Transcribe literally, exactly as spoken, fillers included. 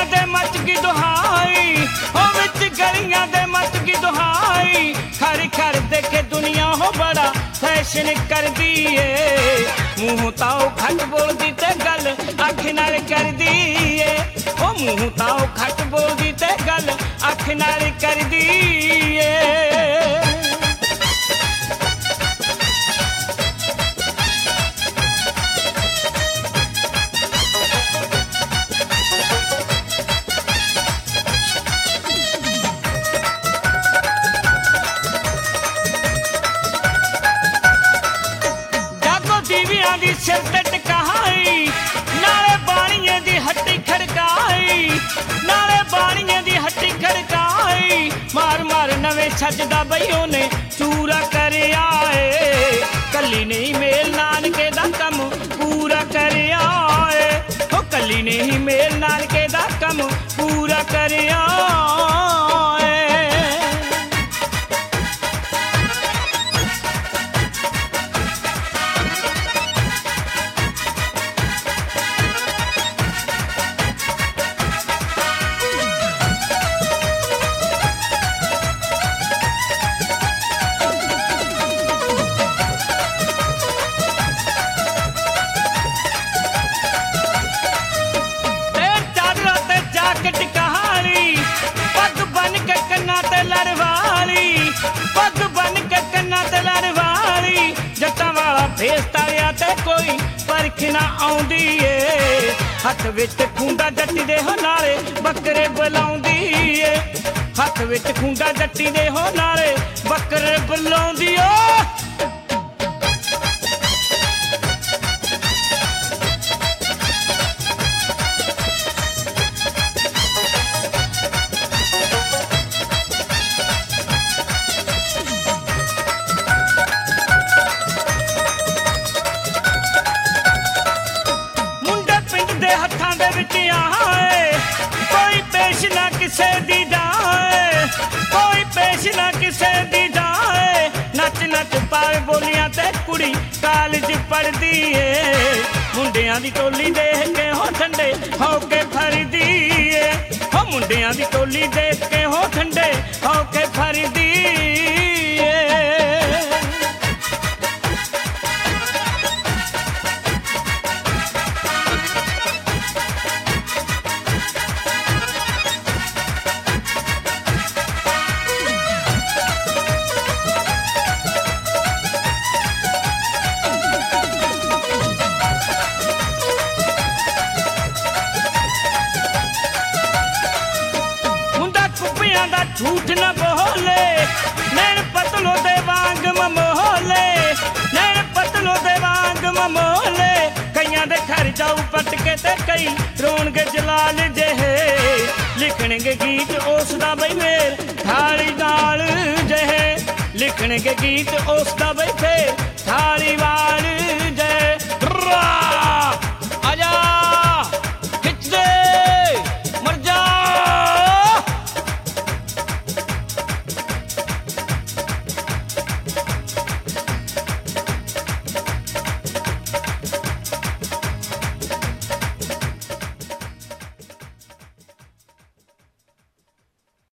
गलियां दे मच की दुहाई हो विच गलियां दे मच की दुहाई खर खर देखे दुनिया हो बड़ा फैशन कर दिए मुंह ताओ खट बोलदी ते गल अख नाल कर दिए ओ मुंह ताओ खट बोलदी ते गल अख नाल कर दिए सिर ते टकाई नाले बाणिये दी हट्टी खड़काई नाले बाणिये दी हट्टी खड़काई मार मार नवे छजदा बई ओने चूरा कर आए कली नहीं मेल नानके दा कम पूरा कर आए ओ कली नहीं मेल नानके दा कम पूरा कर आए पग बन के कन्ना ते लड़वाली जट्टां वाला फेस तारिया ते कोई परख ना आउंदी ए हथ विच खुंडा जट्टी दे हो नाले बकरे बुलाउंदी ए हथ विच खुंडा जट्टी दे हो नाले बकरे बुलाउंदी ओ कोई पेश ना किसे दी जाए कोई पेश ना किसे दी जाए नच नच पाए बोलियां ते कुड़ी कॉलेज पढ़दी ए मुंडियां दी टोली देख के हो ठंडे हो के फरदी ए हो मुंडियां दी टोली देख के हो ठंडे हो के फरदी ए झूठ न बोले नैन पतलो दे वांग ममोले नैन पतलो दे वांग ममोले कईयां दे घर जाऊ पटके ते कई रोणगे जलाल जेहे लिखणगे गीत उसदा बई मेर थाली नाल जेहे लिखणगे गीत उसदा बई फेर थाली वाल जे